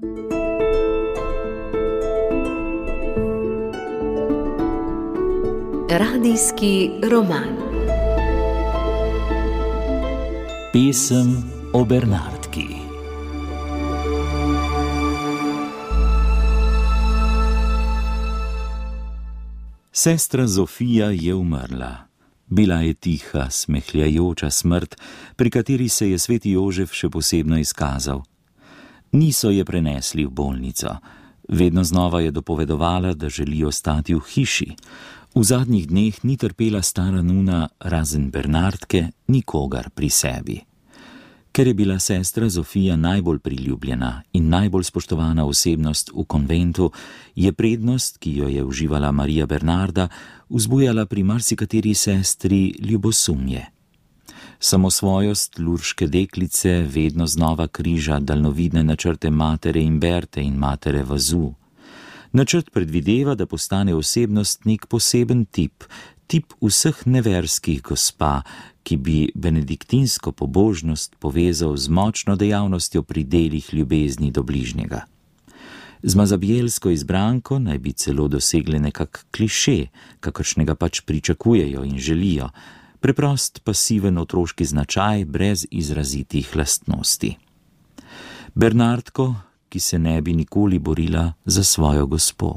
Radijski roman. Pesem o Bernardki. Sestra Zofija je umrla. Bila je tiha, smehljajoča smrt, pri kateri se je sveti Jožef še posebno izkazal. Niso je prenesli v bolnico. Vedno znova je dopovedovala, da želi ostati v hiši. V zadnjih dneh ni trpela stara nuna, razen Bernardke, nikogar pri sebi. Ker je bila sestra Zofija najbolj priljubljena in najbolj spoštovana osebnost v konventu, je prednost, ki jo je uživala Marija Bernarda, vzbujala pri marsikateri sestri ljubosumje. Samosvojost lurške deklice vedno znova križa daljnovidne načrte matere Imberte in matere Vazu. Načrt predvideva, da postane osebnost nek poseben tip vseh neverskih gospa, ki bi benediktinsko pobožnost povezal z močno dejavnostjo pri delih ljubezni do bližnjega. Z mazabielsko izbranko naj bi celo dosegle nekak kliše, kakršnega pač pričakujejo in želijo, preprost pasiven otroški značaj brez izrazitih lastnosti. Bernardko, ki se ne bi nikoli borila za svojo gospo.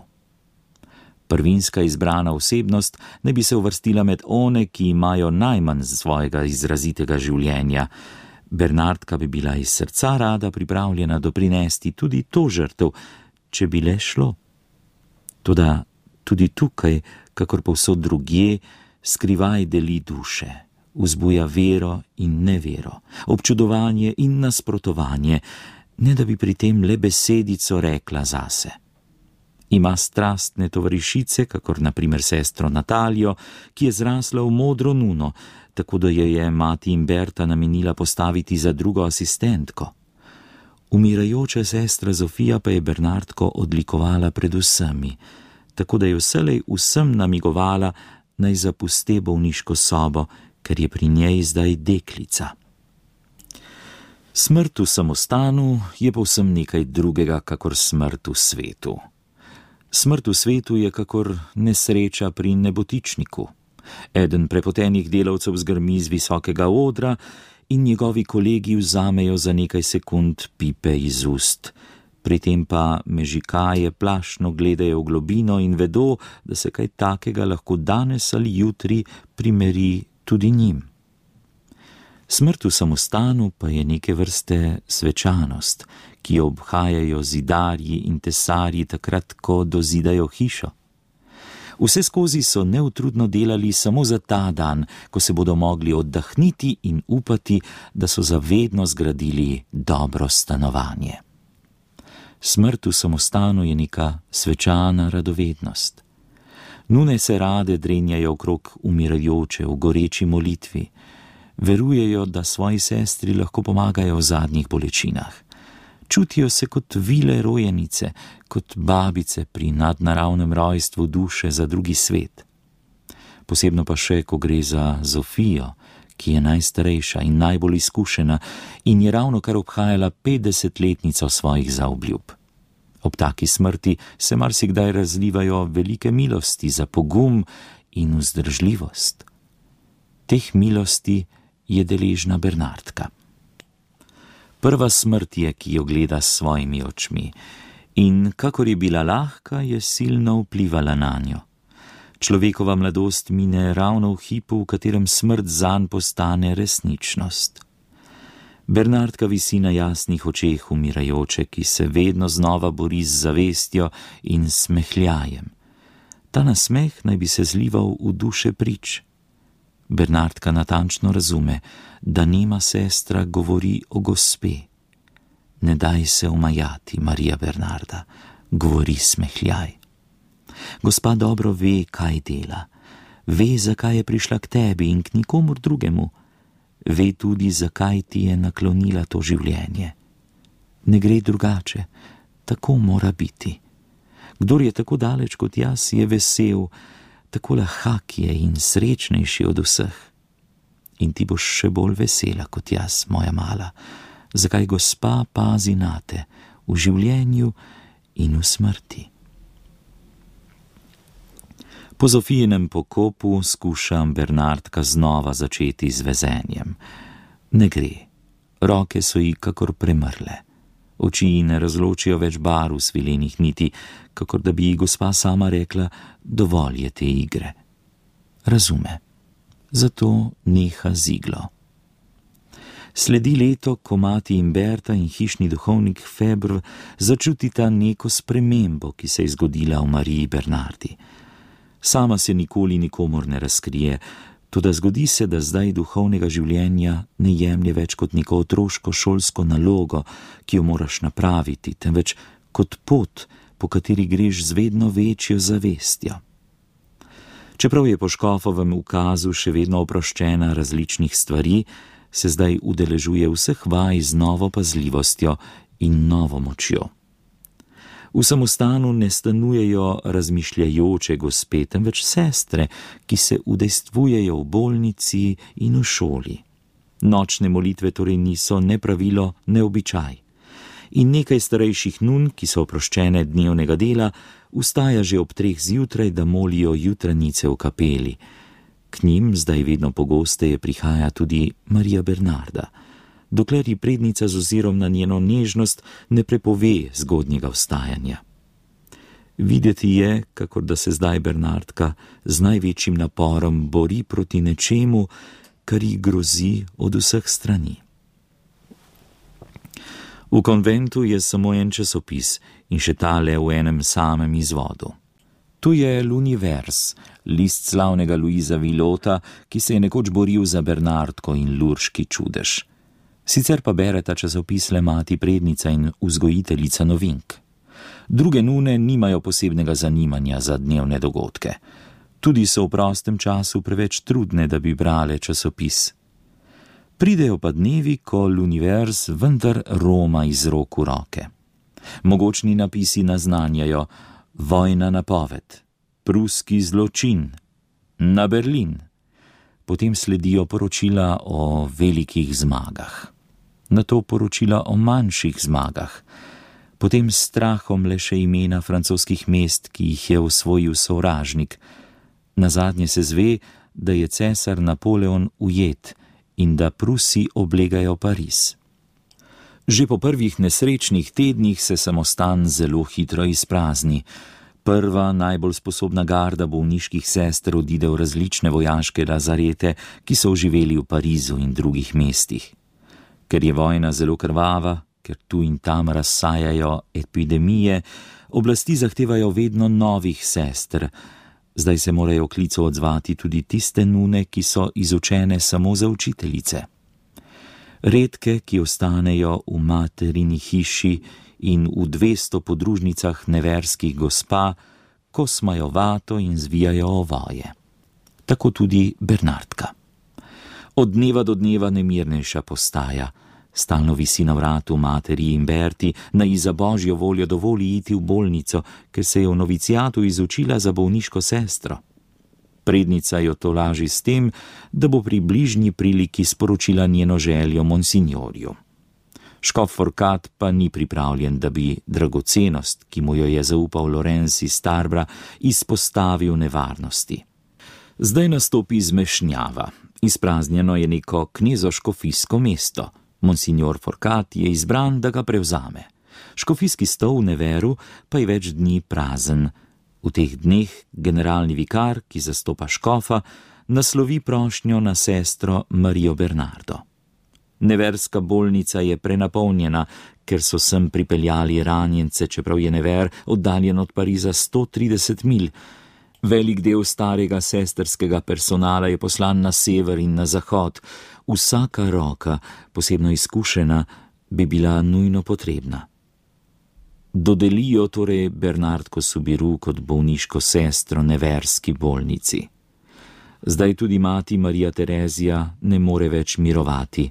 Prvinska izbrana osebnost ne bi se uvrstila med one, ki imajo najmanj svojega izrazitega življenja. Bernardka bi bila iz srca rada pripravljena doprinesti tudi to žrtev, če bi le šlo. Toda tudi tukaj, kakor povsod drugje, skrivaj deli duše, vzbuja vero in nevero, občudovanje in nasprotovanje, ne da bi pri tem le besedico rekla zase. Ima strastne tovarišice, kakor na primer sestro Natalijo, ki je zrasla v modro nuno, tako da jo je mati Imberta namenila postaviti za drugo asistentko. Umirajoča sestra Zofija pa je Bernardko odlikovala pred vsemi, tako da je vselej vsem namigovala, naj zapuste bolniško sobo, ker je pri njej zdaj deklica. Smrt v samostanu je povsem nekaj drugega, kakor smrt v svetu. Smrt v svetu je kakor nesreča pri nebotičniku. Eden prepotenih delavcev zgrmi z visokega odra in njegovi kolegi vzamejo za nekaj sekund pipe iz ust. Pri tem pa mežikaje plašno gledajo v globino in vedo, da se kaj takega lahko danes ali jutri primeri tudi njim. Smrt v samostanu pa je neke vrste svečanost, ki jo obhajajo zidarji in tesarji takrat, ko dozidajo hišo. Vse skozi so neutrudno delali samo za ta dan, ko se bodo mogli oddahniti in upati, da so zavedno zgradili dobro stanovanje. Smrt v samostanu je neka svečana radovednost. Nune se rade drenjajo okrog umirajoče v goreči molitvi. Verujejo, da svoji sestri lahko pomagajo v zadnjih bolečinah. Čutijo se kot vile rojenice, kot babice pri nadnaravnem rojstvu duše za drugi svet. Posebno pa še, ko gre za Zofijo, ki je najstarejša in najbolj izkušena in je ravnokar obhajala 50-letnico svojih zaobljub. Ob taki smrti se marsikdaj razlivajo velike milosti za pogum in vzdržljivost. Teh milosti je deležna Bernardka. Prva smrt je, ki jo gleda s svojimi očmi, in kakor je bila lahka, je silno vplivala nanjo. Človekova mladost mine ravno v hipu, v katerem smrt zanj postane resničnost. Bernardka visi na jasnih očeh umirajoče, ki se vedno znova bori z zavestjo in smehljajem. Ta nasmeh naj bi se zlival v duše prič. Bernardka natančno razume, da nema sestra govori o gospe. Ne daj se omajati, Marija Bernarda, govori smehljaj. Gospa dobro ve, kaj dela. Ve, zakaj je prišla k tebi in k nikomur drugemu. Ve tudi, zakaj ti je naklonila to življenje. Ne gre drugače, tako mora biti. Kdor je tako daleč kot jaz, je vesel, tako lahak je in srečnejši od vseh. In ti boš še bolj vesela kot jaz, moja mala, zakaj gospa pazi nate, v življenju in v smrti. Po Zofijinem pokopu skuša Bernardka znova začeti z vezenjem. Ne gre, roke so ji kakor premrle. Oči ne razločijo več barv svilenih niti, kakor da bi ji gospa sama rekla, dovolj je te igre. Razume, zato neha z iglo. Sledi leto, ko mati Imberta in hišni duhovnik Febr začutita neko spremembo, ki se je zgodila v Mariji Bernardi. Sama se nikoli nikomur ne razkrije, toda zgodi se, da zdaj duhovnega življenja ne jemlje več kot neko otroško šolsko nalogo, ki jo moraš napraviti, temveč kot pot, po kateri greš z vedno večjo zavestjo. Čeprav je po škofovem ukazu še vedno oproščena različnih stvari, se zdaj udeležuje vseh vaj z novo pazljivostjo in novo močjo. V samostanu ne stanujejo razmišljajoče gospe, temveč sestre, ki se udejstvujejo v bolnici in v šoli. Nočne molitve torej niso ne pravilo, ne običaj. In nekaj starejših nun, ki so oproščene dnevnega dela, vstaja že ob 3 zjutraj, da molijo jutranice v kapeli. K njim zdaj vedno pogosteje prihaja tudi Marija Bernarda, dokler ji prednica z ozirom na njeno nežnost ne prepove zgodnjega vstajanja. Videti je, kakor da se zdaj Bernardka z največjim naporom bori proti nečemu, kar ji grozi od vseh strani. V konventu je samo en časopis in še tale v enem samem izvodu. Tu je L'Univers, list slavnega Luisa Villota, ki se je nekoč boril za Bernardko in lurški čudež. Sicer pa bereta časopis le mati prednica in vzgojiteljica novink. Druge nune nimajo posebnega zanimanja za dnevne dogodke. Tudi so v prostem času preveč trudne, da bi brale časopis. Pridejo pa dnevi, ko L'Univers vendar roma iz rok v roke. Mogočni napisi naznanjajo: vojna napoved, pruski zločin, na Berlin. Potem sledijo poročila o velikih zmagah. Nato poročila o manjših zmagah. Potem s strahom le še imena francoskih mest, ki jih je osvojil sovražnik. Nazadnje se zve, da je cesar Napoleon ujet in da Prusi oblegajo Pariz. Že po prvih nesrečnih tednih se samostan zelo hitro izprazni. Prva, najbolj sposobna garda bolniških sester odide v različne vojaške lazarete, ki so oživeli v Parizu in drugih mestih. Ker je vojna zelo krvava, ker tu in tam razsajajo epidemije, oblasti zahtevajo vedno novih sester. Zdaj se morajo klicu odzvati tudi tiste nune, ki so izučene samo za učiteljice. Redke, ki ostanejo v materini hiši in v 200 podružnicah neverskih gospa, kosmajo vato in zvijajo ovoje. Tako tudi Bernardka. Od dneva do dneva nemirnejša postaja. Stalno visi na vratu materi Imberti, naj ji za božjo voljo dovoli iti v bolnico, ker se je v novicijatu izučila za bolniško sestro. Prednica jo tolaži s tem, da bo pri bližnji priliki sporočila njeno željo monsignorju. Škof Forkat pa ni pripravljen, da bi dragocenost, ki mu jo je zaupal Lorenz iz Tarbra, izpostavil nevarnosti. Zdaj nastopi zmešnjava. Izpraznjeno je neko knezoškofijsko mesto. Monsignor Forkat je izbran, da ga prevzame. Škofijski stol v Neveru pa je več dni prazen. V teh dneh generalni vikar, ki zastopa škofa, naslovi prošnjo na sestro Marijo Bernardo. Neverska bolnica je prenapolnjena, ker so sem pripeljali ranjence, čeprav je Never oddaljen od Pariza 130 milj. Velik del starega sesterskega personala je poslan na sever in na zahod. Vsaka roka, posebno izkušena, bi bila nujno potrebna. Dodelijo torej Bernardko Soubirous kot bolniško sestro neverski bolnici. Zdaj tudi mati Marija Terezija ne more več mirovati.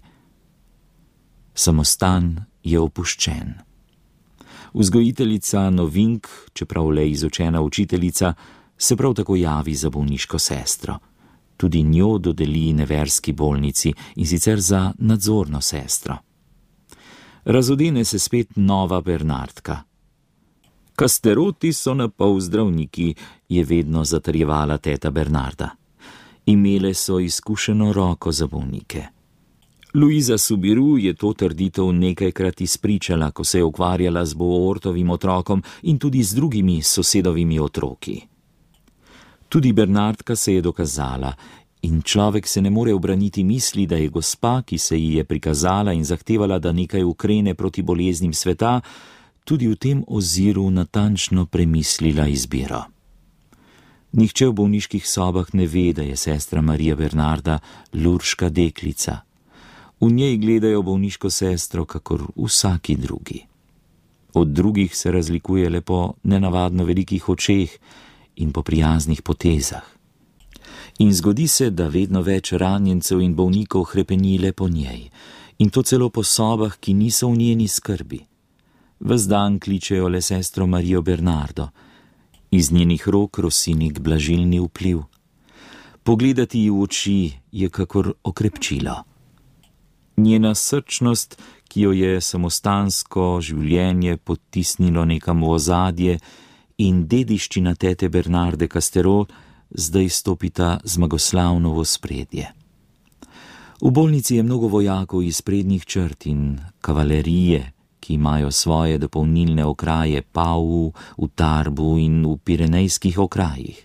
Samostan je opuščen. Vzgojiteljica novink, čeprav le izučena učiteljica, se prav tako javi za bolniško sestro. Tudi njo dodeli neverski bolnici, in sicer za nadzorno sestro. Razodene se spet nova Bernardka. Kasteroti so na pol zdravniki, je vedno zatrjevala teta Bernarda. Imele so izkušeno roko za bolnike. Luiza Subiru je to trditev nekajkrat izpričala, ko se je ukvarjala z Boortovim otrokom in tudi z drugimi sosedovimi otroki. Tudi Bernardka se je dokazala in človek se ne more obraniti misli, da je gospa, ki se ji je prikazala in zahtevala, da nekaj ukrene proti boleznim sveta, tudi v tem oziru natančno premislila izbiro. Nihče v bolniških sobah ne ve, da je sestra Marija Bernarda lurška deklica. V njej gledajo bolniško sestro, kakor vsaki drugi. Od drugih se razlikuje le po nenavadno velikih očeh in po prijaznih potezah. In zgodi se, da vedno več ranjencev in bolnikov hrepeni le po njej, in to celo po sobah, ki niso v njeni skrbi. Ves dan kličejo le sestro Marijo Bernardo, iz njenih rok rosinik blažilni vpliv. Pogledati ji v oči je kakor okrepčilo. Njena srčnost, ki jo je samostansko življenje potisnilo nekam v ozadje, in dediščina tete Bernarde Casterot zdaj stopita zmagoslavno v ospredje. V bolnici je mnogo vojakov iz prednjih črt in kavalerije, ki imajo svoje dopolnilne okraje Pau, v Tarbu in v Pirenejskih okrajih.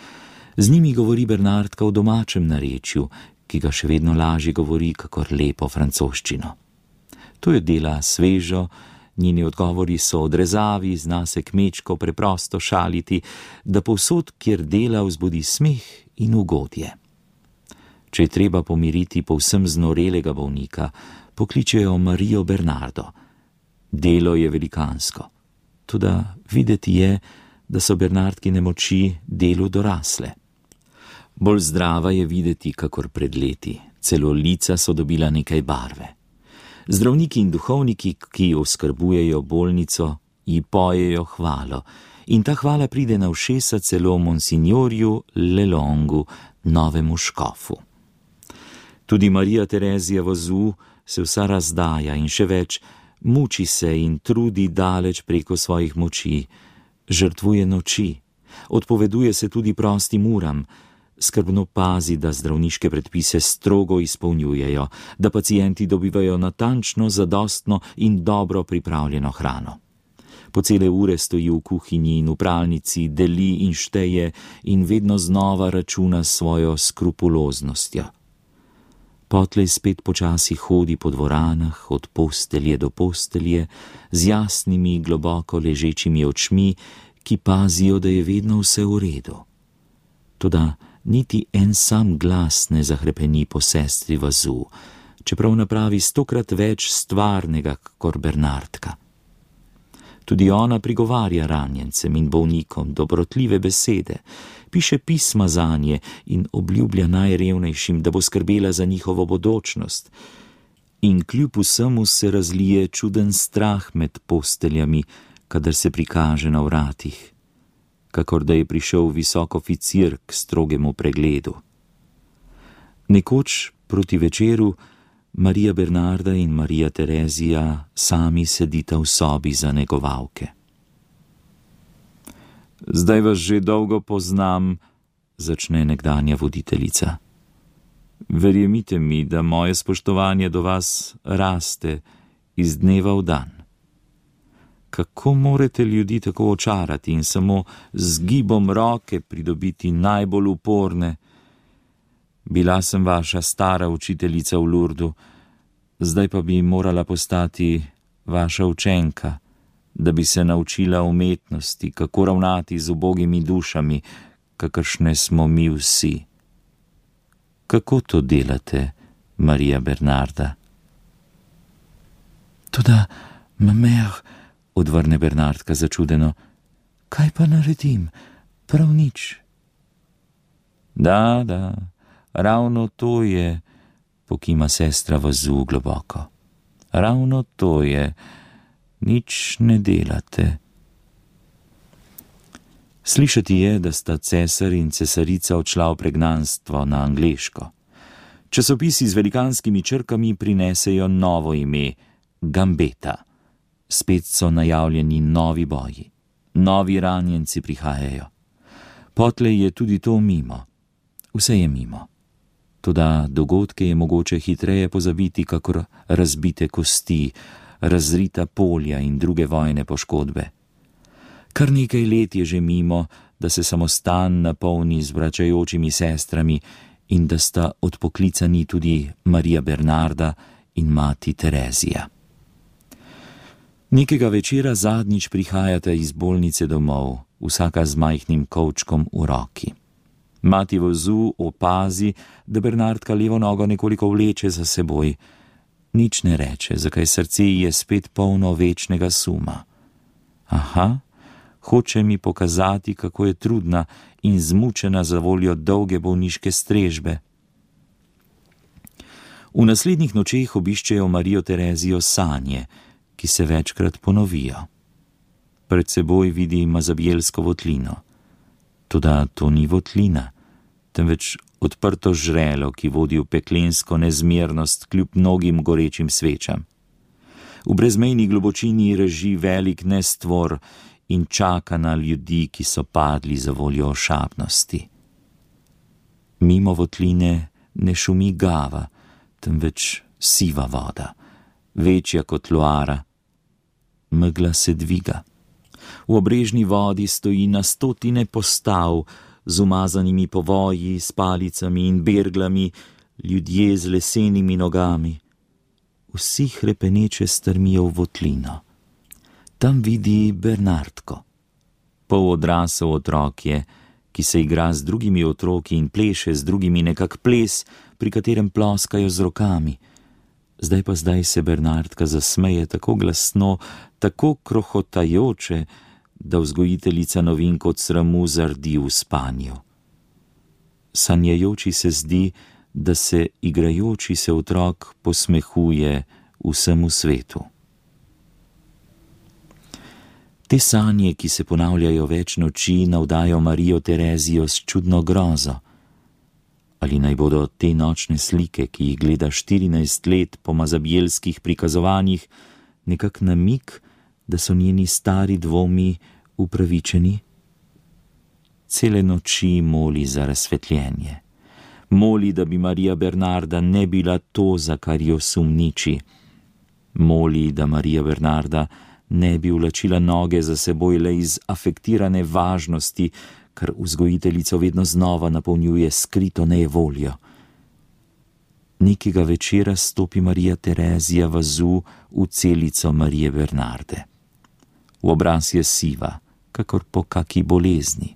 Z njimi govori Bernardka v domačem narečju, ki ga še vedno lažje govori kakor lepo francoščino. To jo dela svežo, njeni odgovori so odrezavi, zna se kmečko preprosto šaliti, da povsod, kjer dela, vzbudi smeh in ugodje. Če je treba pomiriti povsem znorelega bolnika, pokličejo Marijo Bernardo. Delo je velikansko, toda videti je, da so Bernardkine moči delu dorasle. Bolj zdrava je videti kakor pred leti, celo lica so dobila nekaj barve. Zdravniki in duhovniki, ki oskrbujejo bolnico, ji pojejo hvalo in ta hvala pride na ušesa celo monsignorju Lelongu, novemu škofu. Tudi Marija Terezija Vozu se vsa razdaja in še več, muči se in trudi daleč preko svojih moči, žrtvuje noči, odpoveduje se tudi prostim uram, skrbno pazi, da zdravniške predpise strogo izpolnjujejo, da pacienti dobivajo natančno, zadostno in dobro pripravljeno hrano. Po cele ure stoji v kuhinji in v pralnici, deli in šteje in vedno znova računa s svojo skrupuloznostjo. Potlej spet počasi hodi po dvoranah, od postelje do postelje, z jasnimi, globoko ležečimi očmi, ki pazijo, da je vedno vse v redu. Toda niti en sam glas ne zahrepeni po sestri Vozu, čeprav napravi 100-krat več stvarnega kot Bernardka. Tudi ona prigovarja ranjencem in bolnikom dobrotljive besede, piše pisma zanje in obljublja najrevnejšim, da bo skrbela za njihovo bodočnost. In kljub vsemu se razlije čuden strah med posteljami, kadar se prikaže na vratih, kakor da je prišel visok oficir k strogemu pregledu. Nekoč proti večeru Marija Bernarda in Marija Terezija sami sedita v sobi za negovalke. Zdaj vas že dolgo poznam, začne nekdanja voditeljica. Verjemite mi, da moje spoštovanje do vas raste iz dneva v dan. Kako morete ljudi tako očarati in samo z gibom roke pridobiti najbolj uporne? Bila sem vaša stara učiteljica v Lurdu, zdaj pa bi morala postati vaša učenka, da bi se naučila umetnosti, kako ravnati z ubogimi dušami, kakršne smo mi vsi. Kako to delate, Marija Bernarda? Toda, mamer, odvrne Bernardka začudeno, kaj pa naredim? Prav nič. Da, ravno to je, pokima sestra Vozu globoko. Ravno to je, nič ne delate. Slišati je, da sta cesar in cesarica odšla v pregnanstvo na angleško. Časopisi z velikanskimi črkami prinesejo novo ime, Gambetta. Spet so najavljeni novi boji. Novi ranjenci prihajajo. Potlej je tudi to mimo. Vse je mimo. Toda dogodke je mogoče hitreje pozabiti, kakor razbite kosti, razrita polja in druge vojne poškodbe. Kar nekaj let je že mimo, da se samostan napolni z vračajočimi sestrami in da sta odpoklicani tudi Marija Bernarda in mati Terezija. Nekega večera zadnjič prihajata iz bolnice domov, vsaka z majhnim kovčkom v roki. Mati vozu opazi, da Bernardka levo nogo nekoliko vleče za seboj. Nič ne reče, zakaj srce je spet polno večnega suma. Aha, hoče mi pokazati, kako je trudna in zmučena za voljo dolge bolniške strežbe. V naslednjih nočeh obiščejo Marijo Terezijo sanje, ki se večkrat ponovijo. Pred seboj vidi mazabjelsko votlino. Toda to ni votlina, temveč odprto žrelo, ki vodi v peklensko nezmernost kljub mnogim gorečim svečam. V brezmejni globočini reži velik nestvor in čaka na ljudi, ki so padli za voljo ošabnosti. Mimo votline ne šumi Gava, temveč siva voda, večja kot Loara. Megla se dviga. V obrežni vodi stoji na stotine postav z umazanimi povoji, s palicami in berglami, ljudje z lesenimi nogami. Vsi hrepeneče strmijo v votlino. Tam vidi Bernardko. Polodrasel otrok je, ki se igra z drugimi otroki in pleše z drugimi nekak ples, pri katerem ploskajo z rokami. Zdaj se Bernardka zasmeje tako glasno, tako krohotajoče, da vzgojiteljica novink od sramu zardi v spanju. Sanjajoči se zdi, da se igrajoči se otrok posmehuje vsemu svetu. Te sanje, ki se ponavljajo več noči, navdajo Marijo Terezijo s čudno grozo. Ali naj bodo te nočne slike, ki jih gleda 14 let po mazabjelskih prikazovanjih, nekak namig, da so njeni stari dvomi upravičeni? Cele noči moli za razsvetljenje. Moli, da bi Marija Bernarda ne bila to, za kar jo sumniči. Moli, da Marija Bernarda ne bi vlačila noge za seboj le iz afektirane važnosti, kar vzgojiteljico vedno znova napolnjuje skrito nejevoljo. Nekega večera stopi Marija Terezija vazu v celico Marije Bernarde. V obraz je siva, kakor po kaki bolezni.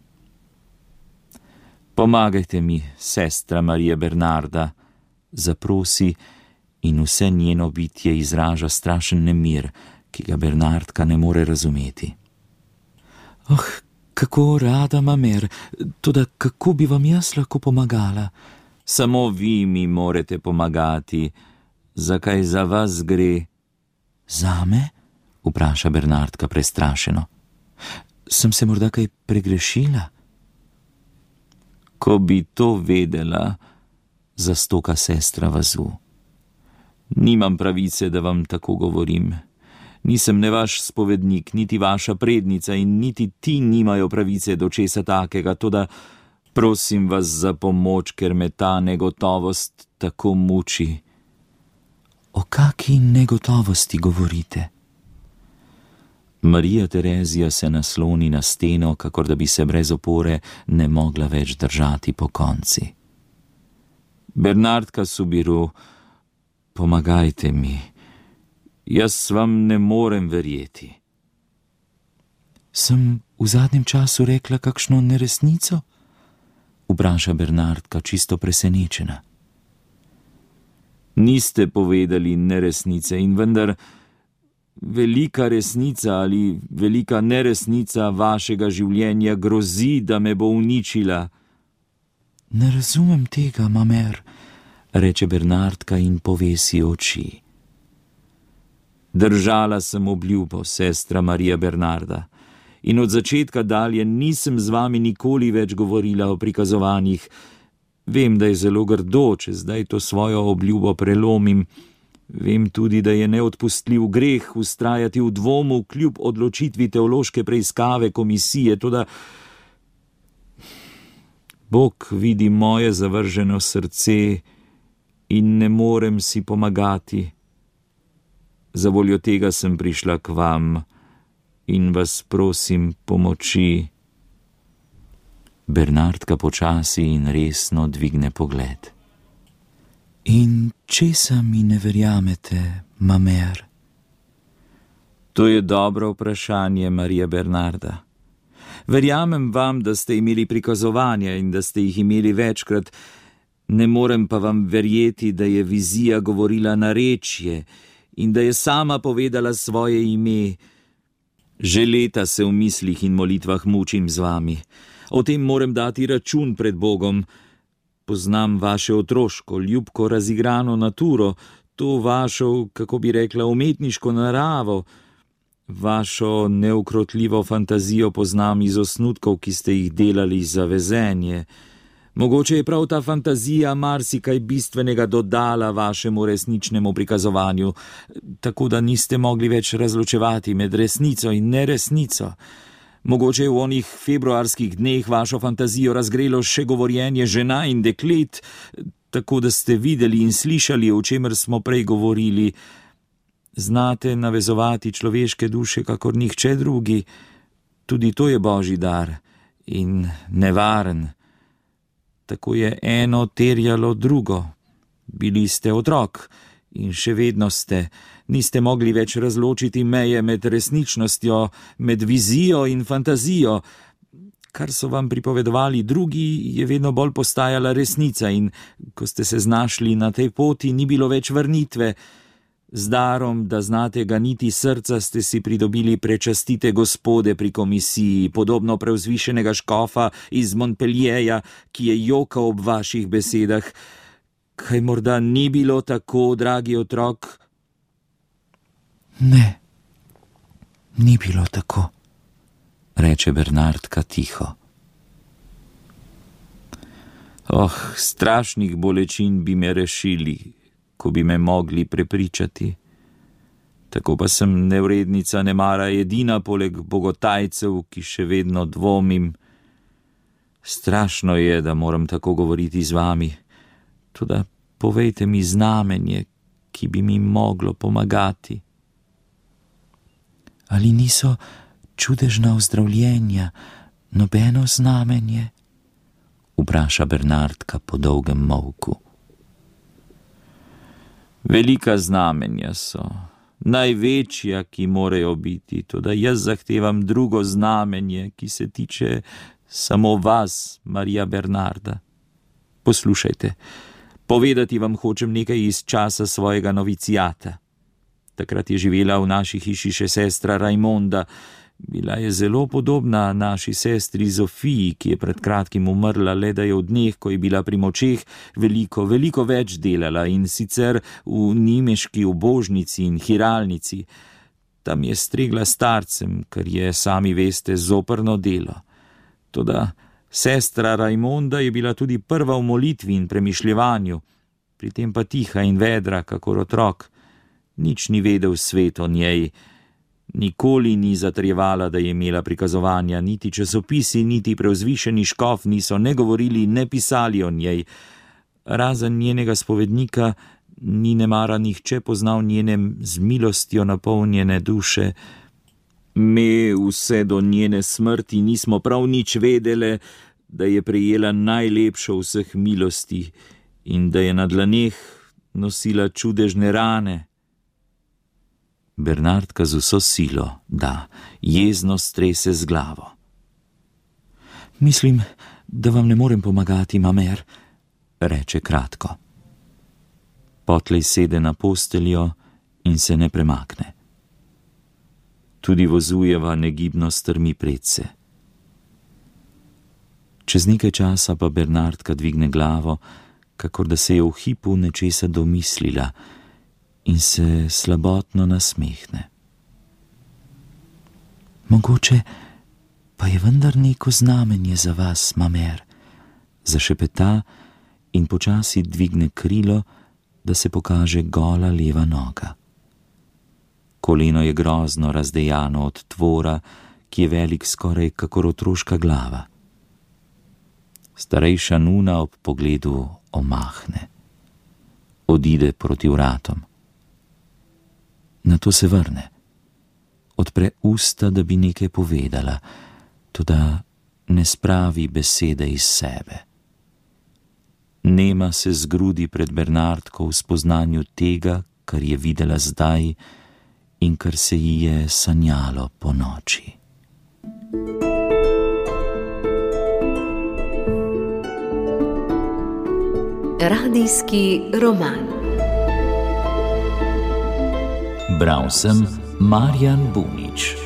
Pomagajte mi, sestra Marija Bernarda, zaprosi in vse njeno bitje izraža strašen nemir, ki ga Bernardka ne more razumeti. Oh, kako rada, mamer, toda kako bi vam jaz lahko pomagala? Samo vi mi morete pomagati. Zakaj za vas gre? Zame? Vpraša Bernardka prestrašeno. Sem se morda kaj pregrešila? Ko bi to vedela, zastoka sestra vazu. Nimam pravice, da vam tako govorim. Nisem ne vaš spovednik, niti vaša prednica in niti ti nimajo pravice do česa takega, toda prosim vas za pomoč, ker me ta negotovost tako muči. O kaki negotovosti govorite? Marija Terezija se nasloni na steno, kakor da bi se brez opore ne mogla več držati po konci. Bernardka Subiru, pomagajte mi. Jaz vam ne morem verjeti. Sem v zadnjem času rekla kakšno neresnico? Vpraša Bernardka čisto presenečena. Niste povedali neresnice in vendar velika resnica ali velika neresnica vašega življenja grozi, da me bo uničila. Ne razumem tega, mamer, reče Bernardka in povesi oči. Držala sem obljubo, sestra Marija Bernarda, in od začetka dalje nisem z vami nikoli več govorila o prikazovanjih. Vem, da je zelo grdo, če zdaj to svojo obljubo prelomim, Vem tudi, da je neodpustljiv greh vztrajati v dvomu kljub odločitvi teološke preiskave komisije, toda Bog vidi moje zavrženo srce in ne morem si pomagati. Zavoljo tega sem prišla k vam in vas prosim pomoči. Bernardka počasi in resno dvigne pogled. In česa mi ne verjamete, ma mère? To je dobro vprašanje, Marija Bernarda. Verjamem vam, da ste imeli prikazovanja in da ste jih imeli večkrat, ne morem pa vam verjeti, da je vizija govorila narečje in da je sama povedala svoje ime. Že leta se v mislih in molitvah mučim z vami. O tem moram dati račun pred Bogom. Poznam vaše otroško, ljubko razigrano naturo, to vašo, kako bi rekla, umetniško naravo. Vašo neukrotljivo fantazijo poznam iz osnutkov, ki ste jih delali za vezenje. Mogoče je prav ta fantazija marsikaj bistvenega dodala vašemu resničnemu prikazovanju, tako da niste mogli več razločevati med resnico in neresnico. Mogoče je v onih februarskih dneh vašo fantazijo razgrelo še govorjenje žena in deklet, tako da ste videli in slišali, o čemer smo prej govorili. Znate navezovati človeške duše, kakor nihče drugi. Tudi to je božji dar in nevaren. Tako je eno terjalo drugo. Bili ste otrok in še vedno ste. Niste mogli več razločiti meje med resničnostjo, med vizijo in fantazijo. Kar so vam pripovedovali drugi, je vedno bolj postajala resnica in ko ste se znašli na tej poti, ni bilo več vrnitve. Z darom, da znate ganiti srca, ste si pridobili prečastite gospode pri komisiji, podobno preuzvišenega škofa iz Montpellierja, ki je jokal ob vaših besedah. Kaj morda ni bilo tako, dragi otrok? Ne, ni bilo tako, reče Bernardka tiho. Strašnih bolečin bi me rešili, ko bi me mogli prepričati. Tako pa sem nevrednica nemara edina poleg bogotajcev, ki še vedno dvomim. Strašno je, da moram tako govoriti z vami. Toda povejte mi znamenje, ki bi mi moglo pomagati. Ali niso čudežna ozdravljenja, nobeno znamenje? Vpraša Bernardka po dolgem molku. Velika znamenja so, največja, ki morajo biti, toda jaz zahtevam drugo znamenje, ki se tiče samo vas, Marija Bernarda. Poslušajte, povedati vam hočem nekaj iz časa svojega novicijata. Takrat je živela v naši hiši še sestra Raimonda. Bila je zelo podobna naši sestri Zofiji, ki je pred kratkim umrla, le da je v dneh, ko je bila pri močeh, veliko več delala in sicer v nimeški ubožnici in hiralnici. Tam je stregla starcem, kar je, sami veste, zoprno delo. Toda sestra Raimonda je bila tudi prva v molitvi in premišljevanju, pri tem pa tiha in vedra, kakor otrok. Nič ni vedel svet o njej. Nikoli ni zatrjevala, da je imela prikazovanja, niti časopisi, niti preuzvišeni škof niso ne govorili, ne pisali o njej. Razen njenega spovednika, ni nemara nihče poznal njene z milostjo napolnjene duše. Me vse do njene smrti nismo prav nič vedele, da je prejela najlepšo vseh milosti in da je na dlaneh nosila čudežne rane. Bernardka z vso silo, jezno strese z glavo. Mislim, da vam ne morem pomagati, ma mère, reče kratko. Potlej sede na posteljo in se ne premakne. Tudi Vozujeva negibno strmi predse. Čez nekaj časa pa Bernardka dvigne glavo, kakor da se je v hipu nečesa domislila, in se slabotno nasmehne. Mogoče pa je vendar neko znamenje za vas, ma mère, zašepeta in počasi dvigne krilo, da se pokaže gola leva noga. Koleno je grozno razdejano od tvora, ki je velik skoraj kakor otroška glava. Starejša nuna ob pogledu omahne. Odide proti vratom. Nato se vrne. Odpre usta, da bi nekaj povedala, toda ne spravi besede iz sebe. Nema se zgrudi pred Bernardko v spoznanju tega, kar je videla zdaj in kar se ji je sanjalo po noči. Radijski roman. Bral sem Marjan Bunič.